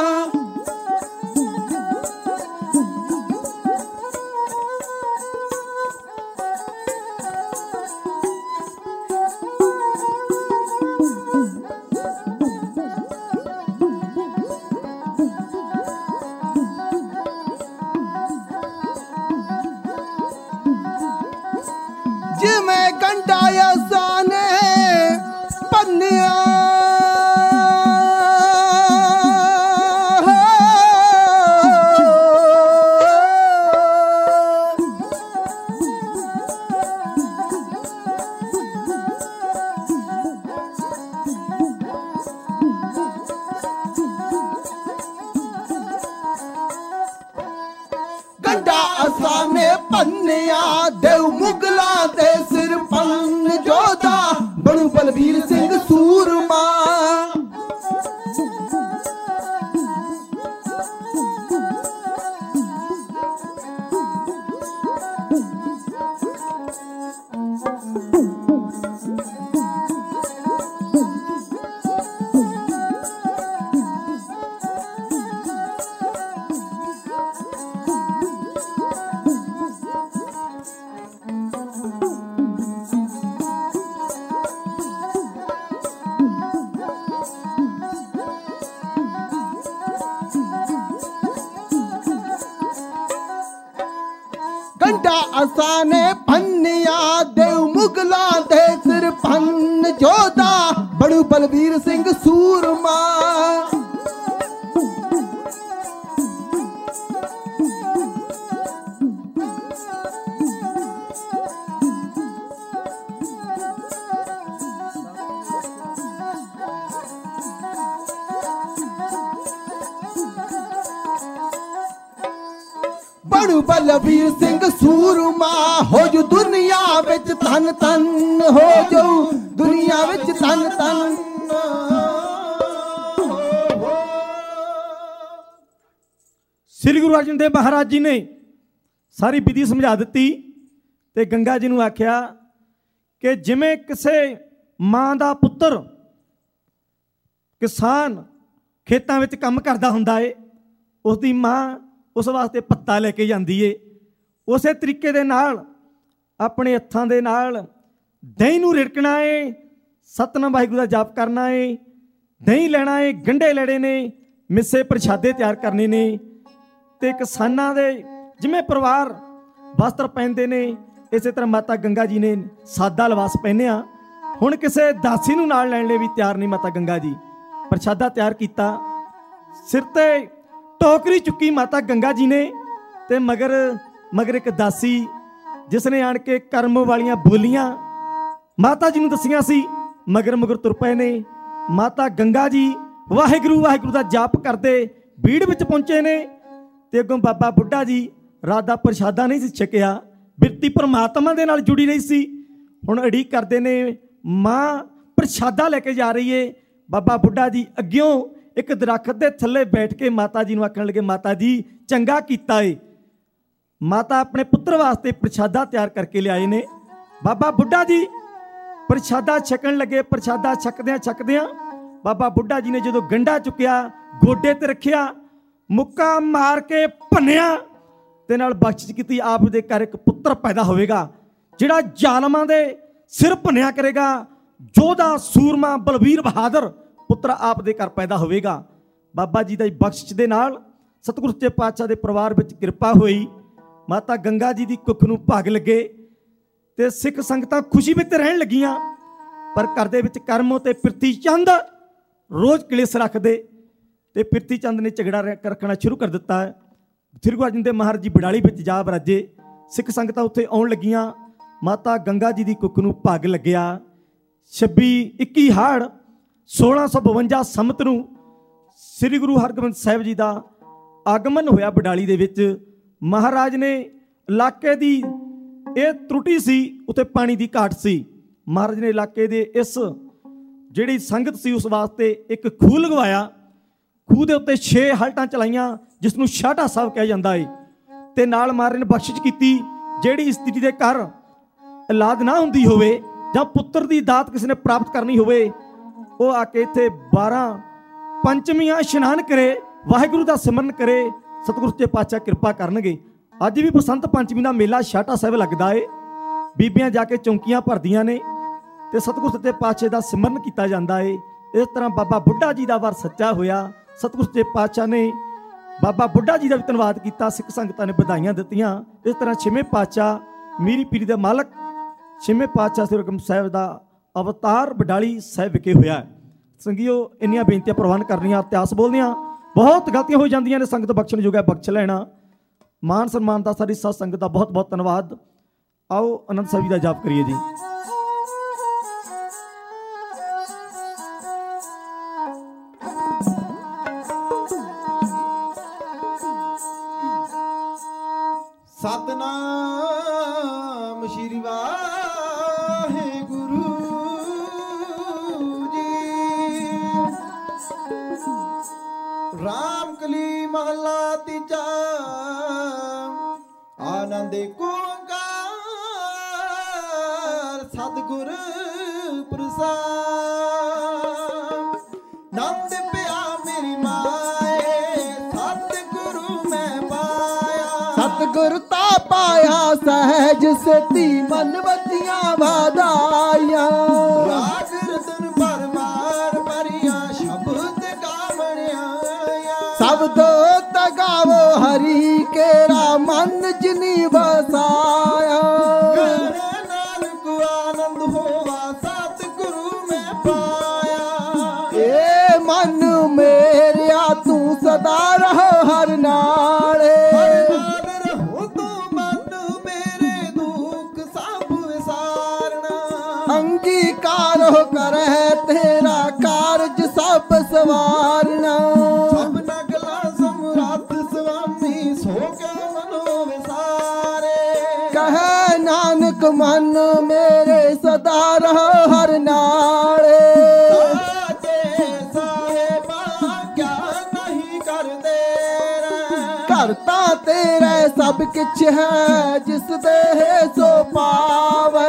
जिमें गंडाया साने पन्निया गंडा असाने पन्निया देव मुगला दे सिर पन्न जोधा बनू बलबीर सिंह सूरमा गंडा असाने पन्निया देव मुगला दे सिर पन्न जोधा बड़ू बलबीर सिंह सूरमा बड़ू बलबीर सिंह सूरमा हो जो दुनिया विच धन धन हो जो दुनिया विच धन धन श्री गुरु अर्जन देव महाराज जी ने सारी विधि समझा दी ते गंगा जी नूं आख्या कि जिमें किसे मां दा पुत्र किसान खेतां विच काम करदा हुंदा है उसदी मां उस वास्ते पत्ता लेके जाती है उस तरीके दे नाल अपने हत्थां दे नाल दही नूं रिड़कना है सतनाम वाहिगुरू दा जाप करना है दही लेना है गंढे लेने ने मिस्से प्रशादे तैयार करने ने ते किसानां दे जिवें परिवार वस्त्र पहनते ने इस तरह माता गंगा जी ने सादा लिबास पहनिया हुण किसे दासी नूं नाल लैण लई भी तैयार नहीं माता गंगा जी प्रशादा तैयार किया सिर ते टोकरी चुकी माता गंगा जी ने ते मगर एक दासी जिसने आण के कर्म वालियां बोलियां ਮਾਤਾ ਜੀ ਨੂੰ ਦੱਸੀਆਂ ਸੀ, ਮਗਰ ਮਗਰ ਤੁਰ ਪਏ ਨੇ। ਮਾਤਾ ਗੰਗਾ ਜੀ ਵਾਹਿਗੁਰੂ ਵਾਹਿਗੁਰੂ ਦਾ ਜਾਪ ਕਰਦੇ ਬੀੜ ਵਿੱਚ ਪਹੁੰਚੇ ਨੇ ਤੇ ਅੱਗੋਂ ਬਾਬਾ ਬੁੱਢਾ ਜੀ ਰਾਤ ਦਾ ਪ੍ਰਸ਼ਾਦਾ ਨਹੀਂ ਸੀ ਛਕਿਆ, ਬਿਰਤੀ ਪਰਮਾਤਮਾ ਦੇ ਨਾਲ ਜੁੜੀ ਰਹੀ ਸੀ। ਹੁਣ ਉਡੀਕ ਕਰਦੇ ਨੇ, ਮਾਂ ਪ੍ਰਸ਼ਾਦਾ ਲੈ ਕੇ ਜਾ ਰਹੀ ਏ। ਬਾਬਾ ਬੁੱਢਾ ਜੀ ਅੱਗਿਓਂ ਇੱਕ ਦਰਖਤ ਦੇ ਥੱਲੇ ਬੈਠ ਕੇ ਮਾਤਾ ਜੀ ਨੂੰ ਆਖਣ ਲੱਗੇ, ਮਾਤਾ ਜੀ ਚੰਗਾ ਕੀਤਾ ਏ। ਮਾਤਾ ਆਪਣੇ ਪੁੱਤਰ ਵਾਸਤੇ ਪ੍ਰਸ਼ਾਦਾ ਤਿਆਰ ਕਰਕੇ ਲਿਆਏ ਨੇ। ਬਾਬਾ ਬੁੱਢਾ ਜੀ ਪ੍ਰਸ਼ਾਦਾ ਛਕਣ ਲੱਗੇ। ਪ੍ਰਸ਼ਾਦਾ ਛਕਦਿਆਂ ਬਾਬਾ ਬੁੱਢਾ ਜੀ ਨੇ ਜਦੋਂ ਗੰਢਾ ਚੁੱਕਿਆ, ਗੋਡੇ ਤੇ ਰੱਖਿਆ, ਮੁੱਕਾ ਮਾਰ ਕੇ ਭੰਨਿਆ ਤੇ ਨਾਲ ਬਖਸ਼ਿਸ਼ ਕੀਤੀ, ਆਪ ਦੇ ਘਰ ਇੱਕ ਪੁੱਤਰ ਪੈਦਾ ਹੋਵੇਗਾ ਜਿਹੜਾ ਜ਼ਾਲਮਾਂ ਦੇ ਸਿਰ ਭੰਨਿਆ ਕਰੇਗਾ। ਯੋਧਾ ਸੂਰਮਾ ਬਲਵੀਰ ਬਹਾਦਰ ਪੁੱਤਰ ਆਪ ਦੇ ਘਰ ਪੈਦਾ ਹੋਵੇਗਾ। ਬਾਬਾ ਜੀ ਦੀ ਬਖਸ਼ਿਸ਼ ਦੇ ਨਾਲ ਸਤਿਗੁਰੂ ਸੱਚੇ ਪਾਤਸ਼ਾਹ ਦੇ ਪਰਿਵਾਰ ਵਿੱਚ ਕਿਰਪਾ ਹੋਈ। ਮਾਤਾ ਗੰਗਾ ਜੀ ਦੀ ਕੁੱਖ ਨੂੰ ਭਾਗ ਲੱਗੇ ਤੇ ਸਿੱਖ ਸੰਗਤਾਂ ਖੁਸ਼ੀ ਵਿੱਚ ਰਹਿਣ ਲੱਗੀਆਂ। ਪਰ ਘਰ ਦੇ ਵਿੱਚ ਕਰਮੋ ਤੇ ਪ੍ਰਿਥੀ ਚੰਦ ਰੋਜ਼ ਕਲੇਸ਼ ਰੱਖਦੇ ਤੇ ਪ੍ਰਿਥੀ ਚੰਦ ਨੇ ਝਗੜਾ ਰੱਖਣਾ ਸ਼ੁਰੂ ਕਰ ਦਿੱਤਾ ਹੈ। ਸ੍ਰੀ ਗੁਰੂ ਅਰਜਨ ਦੇਵ ਮਹਾਰਾਜ ਜੀ ਬਡਾਲੀ ਵਿੱਚ ਜਾ ਬਰਾਜੇ, ਸਿੱਖ ਸੰਗਤਾਂ ਉੱਥੇ ਆਉਣ ਲੱਗੀਆਂ। ਮਾਤਾ ਗੰਗਾ ਜੀ ਦੀ ਕੁੱਖ ਨੂੰ ਭਾਗ ਲੱਗਿਆ। 21 ਹਾੜ 1652 ਸੰਮਤ ਨੂੰ ਸ੍ਰੀ ਗੁਰੂ ਹਰਗੋਬਿੰਦ ਸਾਹਿਬ ਜੀ ਦਾ ਆਗਮਨ ਹੋਇਆ ਬਡਾਲੀ ਦੇ ਵਿੱਚ। ਮਹਾਰਾਜ ਨੇ ਇਲਾਕੇ ਦੀ ਇਹ ਤਰੁੱਟੀ ਸੀ, ਉੱਥੇ ਪਾਣੀ ਦੀ ਘਾਟ ਸੀ। ਮਹਾਰਾਜ ਨੇ ਇਲਾਕੇ ਦੇ ਇਸ ਜਿਹੜੀ ਸੰਗਤ ਸੀ ਉਸ ਵਾਸਤੇ ਇੱਕ ਖੂਹ ਲਗਵਾਇਆ। ਖੂਹ ਦੇ ਉੱਤੇ 6 ਹਲਟਾਂ ਚਲਾਈਆਂ ਜਿਸ ਨੂੰ ਛਾਟਾ ਸਾਹਿਬ ਕਿਹਾ ਜਾਂਦਾ ਏ। ਤੇ ਨਾਲ ਮਹਾਰਾਜ ਨੇ ਬਖਸ਼ਿਸ਼ ਕੀਤੀ, ਜਿਹੜੀ ਇਸਤਰੀ ਦੇ ਘਰ ਔਲਾਦ ਨਾ ਹੁੰਦੀ ਹੋਵੇ ਜਾਂ ਪੁੱਤਰ ਦੀ ਦਾਤ ਕਿਸੇ ਨੇ ਪ੍ਰਾਪਤ ਕਰਨੀ ਹੋਵੇ, ਉਹ ਆ ਕੇ ਇੱਥੇ 12 ਪੰਚਮੀਆਂ ਇਸ਼ਨਾਨ ਕਰੇ, ਵਾਹਿਗੁਰੂ ਦਾ ਸਿਮਰਨ ਕਰੇ, ਸਤਿਗੁਰੂ ਸੱਚੇ ਪਾਤਸ਼ਾਹ ਕਿਰਪਾ ਕਰਨਗੇ। ਅੱਜ ਵੀ ਬਸੰਤ ਪੰਚਮੀ ਦਾ ਮੇਲਾ ਛਾਟਾ ਸਾਹਿਬ ਲੱਗਦਾ ਏ। ਬੀਬੀਆਂ ਜਾ ਕੇ ਚੌਂਕੀਆਂ ਭਰਦੀਆਂ ਨੇ ਤੇ ਸਤਿਗੁਰੂ ਸੱਚੇ ਪਾਤਸ਼ਾਹ ਦਾ ਸਿਮਰਨ ਕੀਤਾ ਜਾਂਦਾ ਏ। ਇਸ ਤਰ੍ਹਾਂ ਬਾਬਾ ਬੁੱਢਾ ਜੀ ਦਾ ਵਰ ਸੱਚਾ ਹੋਇਆ। ਸਤਿਗੁਰੂ ਸੱਚੇ ਪਾਤਸ਼ਾਹ ਨੇ ਬਾਬਾ ਬੁੱਢਾ ਜੀ ਦਾ ਵੀ ਧੰਨਵਾਦ ਕੀਤਾ, ਸਿੱਖ ਸੰਗਤਾਂ ਨੇ ਵਧਾਈਆਂ ਦਿੱਤੀਆਂ। ਇਸ ਤਰ੍ਹਾਂ 6ਵੇਂ ਪਾਤਸ਼ਾਹ ਮੀਰੀ ਪੀਰੀ ਦੇ ਮਾਲਕ 6ਵੇਂ ਪਾਤਸ਼ਾਹ ਸ੍ਰੀ ਹਰਿਮੰਦਰ ਸਾਹਿਬ ਦਾ ਅਵਤਾਰ ਬਡਾਲੀ ਸਾਹਿਬ ਵਿਖੇ ਹੋਇਆ। ਸੰਗੀਓ, ਇੰਨੀਆਂ ਬੇਨਤੀਆਂ ਪ੍ਰਵਾਨ ਕਰਨੀਆਂ, ਇਤਿਹਾਸ ਬੋਲਦੀਆਂ, ਬਹੁਤ ਗਲਤੀਆਂ ਹੋ ਜਾਂਦੀਆਂ ਨੇ, ਸੰਗਤ ਬਖਸ਼ਣ ਜੋਗਾ ਬਖਸ਼ ਲੈਣਾ। ਮਾਨ ਸਨਮਾਨ ਦਾ ਸਾਰੀ ਸਾਧ ਸੰਗਤ ਦਾ ਬਹੁਤ ਬਹੁਤ ਧੰਨਵਾਦ। ਆਓ ਆਨੰਦ ਸਾਹਿਬ ਜੀ ਦਾ ਜਾਪ ਕਰੀਏ ਜੀ। ਸਤਨਾਮ ਸ਼੍ਰੀ ਵਾਹਿਗੁਰੂ ਜੀ। ਰਾਮ ਕਲੀ ਮਹਲਾ ਤੀਜਾ। ਆਨੰਦ ਓੰਕਾਰ ਸਤਿਗੁਰ ਪ੍ਰਸਾਦ। ਨੰਦ ਪਿਆ ਮੇਰੀ ਮਾਏ, ਸਤਿਗੁਰੂ ਮੈਂ ਪਾਇਆ। ਸਤਿਗੁਰ ਤਾ ਪਾਇਆ ਸਹਿਜ ਸੇਤੀ, ਮਨ ਬੱਤੀਆਂ ਵਧਾਈਆਂ। ਰਾਗ ਰਤਨ ਪਰਮਾਰ ਭਰੀਆਂ, ਸ਼ਬਦ ਗਾਵਣ ਆਇਆ। ਸ਼ਬਦੋ ਤਗਾਵੋ ਹਰੀ ਕੇਰਾ, ਮਨ ਜਿਨੀ ਵਸਾਇਆ। ਗਾਣੇ ਨਾਨਕ ਆਨੰਦ ਹੋਵਾ, ਸਤਿਗੁਰੂ ਮੈਂ ਪਾਇਆ। ਏ ਮਨ ਮੇਰਿਆ ਤੂੰ ਸਦਾ ਰਹੋ ਹਰ ਨਾਲੇ। ਅੰਗੀਕਾਰ ਹੋ ਕਰੈ ਤੇਰਾ ਕਾਰਜ ਸਭ ਸਵਾਰਨਾ। ਸਭ ਨਗਲਾ ਸਮਰੱਥ ਸੁਆਮੀ, ਸੋ ਕਿਉ ਮਨੋ ਵਿਸਾਰੇ। ਕਹੈ ਨਾਨਕ ਮਨ ਮੇਰੇ ਸਦਾ ਰਹੋ ਹਰ ਨਾਲੇ। ਸਾਚੇ ਸਾਹਿਬਾ ਕਿਆ ਨਹੀਂ ਕਰਦੇ ਰਹਿ। ਘਰ ਤਾਂ ਤੇਰੇ ਸਭ ਕਿਛ ਹੈ, ਜਿਸ ਦੇ ਸੋ ਪਾਵੈ।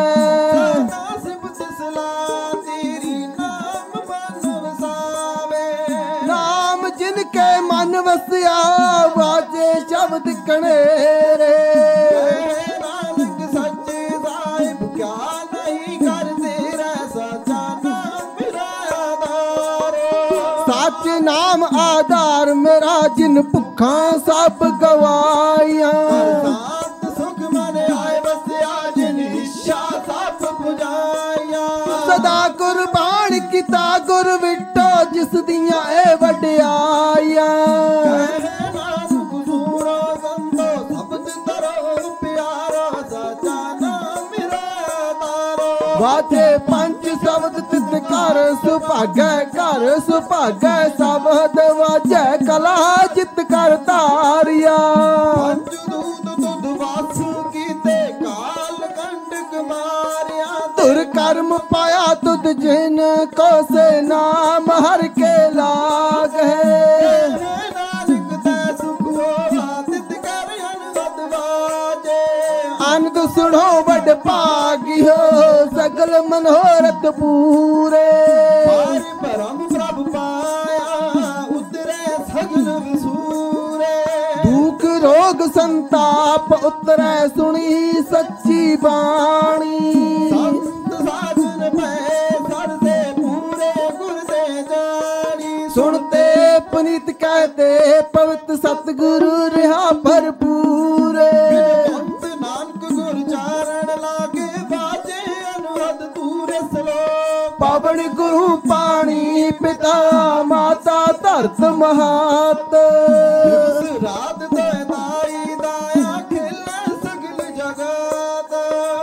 ਕੇ ਮਨ ਵਸਿਆ ਵਾਜੇ ਸ਼ਬਦ ਕਣੇਰੇ। ਨਾਨਕ ਸੱਚੇ ਸਾਹਿਬ ਕਿਆ ਨਹੀਂ ਕਰਦੇ ਰਹਿ। ਸਾਚਾ ਨਾਮ ਮੇਰਾ ਆਧਾਰ। ਸੱਚ ਨਾਮ ਆਧਾਰ ਮੇਰਾ, ਜਿਨ ਭੁੱਖਾਂ ਸਭ ਗਵਾਈਆਂ। ਸਾਤ ਸੁਖ ਮਨ ਆਏ ਵਸਿਆ, ਜਿਨ ਇੱਛਾ ਸਭ ਪੁਜਾਈਆਂ। ਸਦਾ ਕੁਰਬਾਨ ਕੀਤਾ ਗੁਰ ਵਿਟੋ, ਜਿਸ ਦੀਆਂ ਇਹ ਵਡਿਆਈਆਂ। ਨਾਨਕ ਸੂਰੋ ਸੰਤੋ, ਸ਼ਬਦ ਧਰੋ ਪਿਆਰਾ। ਸਾਚਾ ਨਾਮ ਮੇਰਾ ਆਧਾਰ। ਵਾਜੇ ਪੰਜ ਸ਼ਬਦ ਤਿਤ ਘਰ ਸੁਭਾਗੈ ਘਰ ਸੁਭਾਗੈ ਸ਼ਬਦ ਵਾਜੈ ਕਲਾ ਜਿਤ ਕਰ ਧਾਰਿਆ ਪੰਜ ਦੂਤ ਦੁੱਧ ਵਾਸ ਕੀਤੇ ਕਾਲ ਕੰਡਕ ਮਾਰਿਆ ਧੁਰ ਕਰਮ ਪਾਇਆ ਤੁਧ ਜਿਨ ਕੋ ਸੇ ਨਾਮ ਹਰ ਕੇ ਲਾਗ ਹੈ ਨਾਨਕ ਤੈ ਸੁਖ ਹੋਆ ਤਿਤ ਕਰ ਅਨਹਦ ਵਾਜੇ ਆਨੰਦ ਸੁਣੋ ਵੱਡ ਭਾਗਿਓ ਸਗਲ ਮਨੋਰਥ ਪੂਰੇ ਹਰਿ ਭਰਮ ਪ੍ਰਭ ਪਾਇਆ ਉਤਰੇ ਸਗਲ ਵਿਸੂਰੇ ਦੁਖ ਰੋਗ ਸੰਤਾਪ ਉਤਰੈ ਸੁਣੀ ਸੱਚੀ ਬਾਣੀ ਸੰਤ ਸਾਜਨ ਪੈ ਸਰਦੇ ਪੂਰੇ ਗੁਰ ਦੇ ਜਾਣੀ ਸੁਣਤੇ ਪਨੀਤ ਕਹਤੇ ਪਵਿੱਤ ਸਤਿਗੁਰੂ ਰਹਾ ਭਰਪੂਰ ਬਿਨਵੰਤ ਨਾਨਕ ਗੁਰ ਚਾਰਣ ਲਾਗੇ ਬਾਜੇ ਅਨਹਦ ਤੂਰੇ ਸਲੋਕ ਪਾਵਨ ਗੁਰੂ ਪਾਣੀ ਪਿਤਾ ਮਾਤਾ ਧਰਤ ਮਹਾਤ ਦਿਵਸ ਰਾਤ ਤੈ ਦਾਈ ਦਾਇਆ ਖੇਲੇ ਸਗਲ ਜਗਤ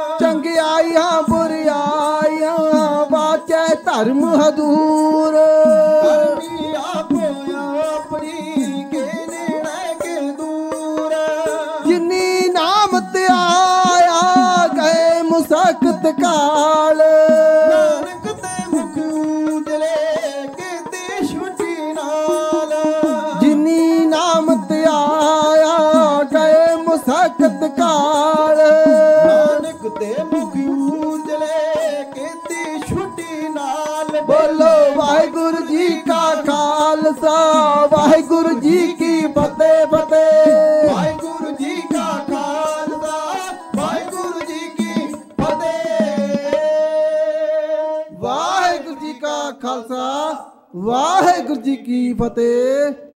ਚੰਗਿਆਈਆਂ ਬੁਰਿਆਈਆਂ ਵਾਚੈ ਧਰਮ ਹਦੂਰ ਕਰਮੀ ਆਪੋ ਆਪਣੀ ਕੇ ਨੇੜੇ ਕੇ ਦੂਰ ਜਿਨੀ ਨਾਮ ਤੇ ਆਇਆ ਗਏ ਮੁਸਕਤ ਕਾਲ ਨਾਨਕ ਤੇ ਮੁਖ ਉਜਲੇ ਕੀਤੀ ਛੁੱਟੀ ਨਾਲ ਜਿਨੀ ਨਾਮ ਤੇ ਆਇਆ ਗਏ ਮੁਸਕਤ ਕਾਲ ਨਾਨਕ ਤੇ ਮੁਖ ਉਜਲੇ ਕੀਤੀ ਛੁੱਟੀ ਨਾਲ ਬੋਲੋ ਵਾਹਿਗੁਰੂ ਜੀ ਕਾ ਖਾਲਸਾ ਵਾਹਿਗੁਰੂ ਜੀ ਕੀ ਫਤਿਹ ਫਤਿਹ ਵਾਹਿਗੁਰੂ ਜੀ ਕਾ ਖਾਲਸਾ ਵਾਹਿਗੁਰੂ ਜੀ ਕੀ ਫਤਿਹ ਵਾਹਿਗੁਰੂ ਜੀ ਕਾ ਖਾਲਸਾ ਵਾਹਿਗੁਰੂ ਜੀ ਕੀ ਫਤਿਹ।